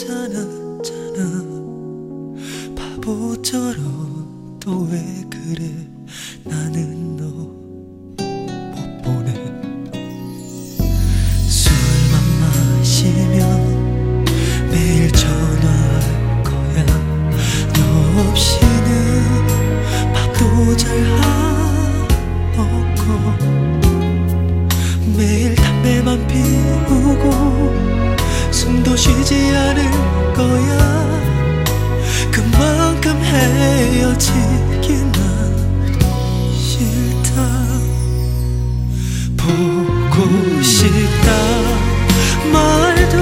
괜찮았잖아. 바보처럼 또 왜 그래. 나는 너 못 보내. 술만 마시면 매일 전화할 거야. 너 없이는 밥도 잘 안 먹고 매일 담배만 피우고 숨도 쉬지 않을 거야. 그만큼 헤어지긴 난 싫다. 보고 싶다 말도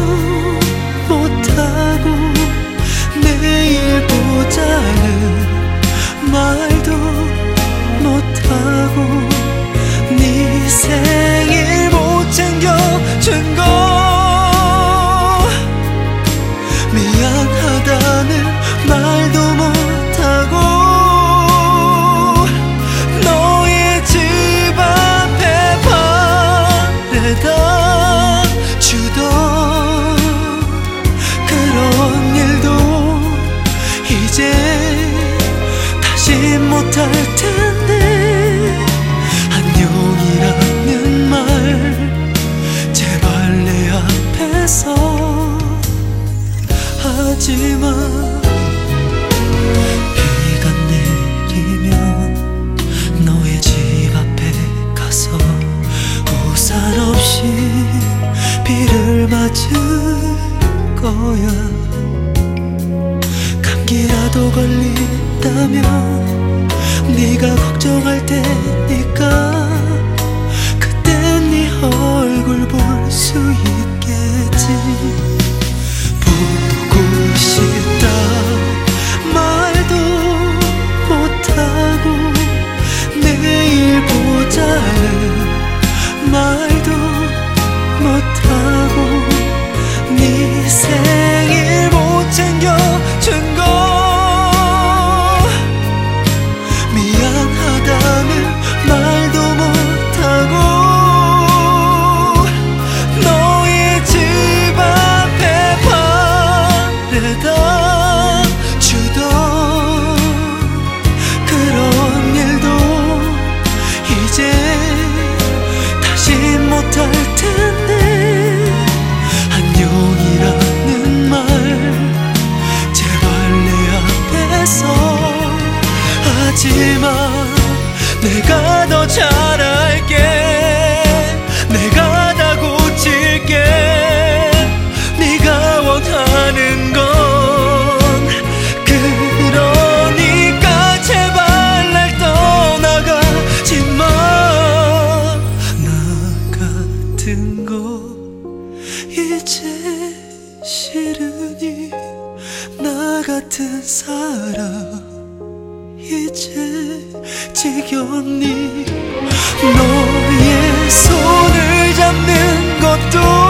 못하고 내일 보자는 말도 못하고 네 생일 못 챙겨준 거 미안하다는 말도 못하고 너의 집 앞에 바래다 주던 그런 일도 이제 다시 못할 텐데 안녕이라는 말 제발 내 앞에서 하지마. 비가 내리면 너의 집 앞에 가서 우산 없이 비를 맞을 거야. 감기라도 걸린다면 네가 걱정할 테니까 그땐 네 얼굴 볼 수 있겠지. 보고 싶다 말도 못하고 내일 보자는 말도 못하고 네 생일 못 챙겨준 거 미안하다는 말도 못하고 너의 집 앞에 바래다 주던 그런 일도 이제 다시 못할 텐데 안녕이라는 말 제발 내 앞에서 하지마. 내가 더 잘할게. 내가 다 고칠게. 네가 원하는 건 그러니까 제발 날 떠나가지 마. 나 같은 거 이제 싫으니 나 같은 사람 이제 지겹니. 너의 손을 잡는 것도